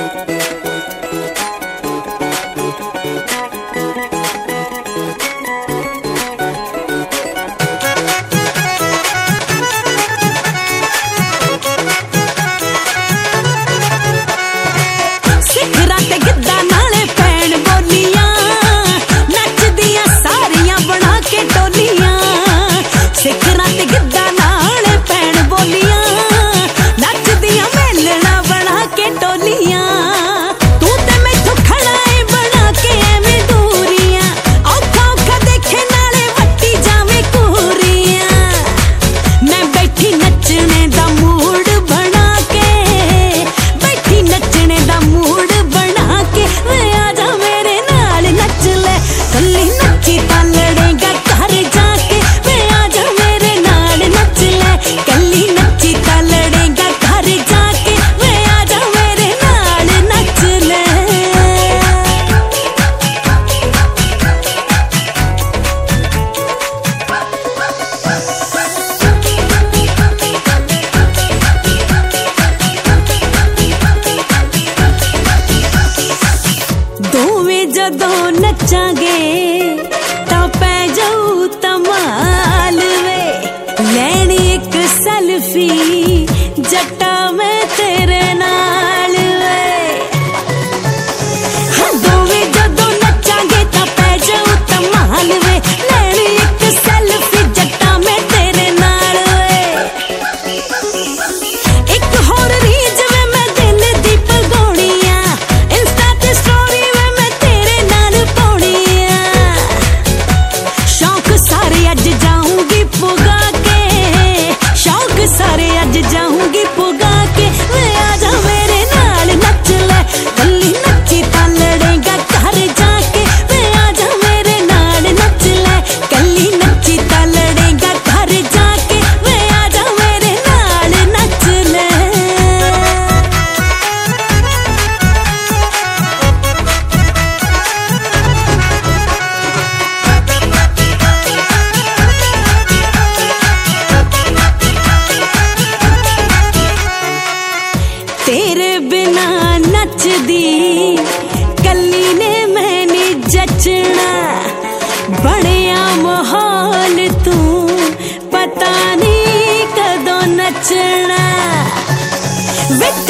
जदों नचांगे तां पै जाऊ तमाल वे, लैनी एक सेल्फी जट्टा मैं तेरे नाल वे। दोवें जदों नचांगे तां पै जाऊ तमाल वे, लैनी एक सेल्फी जट्टा मैं तेरे नाल वे। एक होर रीज वे मैं दिल दी पगाउणी आ, इंस्टा ते स्टोरी वे मैं तेरे नाल पाउणी आ। शौक सारे अज जाऊंगी पुगा के, शौक सारे अज जाऊंगी पुगा के, वे आजा मेरे नाल नच ले, कल्ली नची तां लड़ेगा घर जाके। वे आजा मेरे नाल नच ले, कल्ली नची तां लड़ेगा घर जाके। वे आजा मेरे नाल नच ले। तेरे बिना नचदी कल्ली ने मैंने जचना, बड़िया माहौल तू पता नहीं कदों नचना।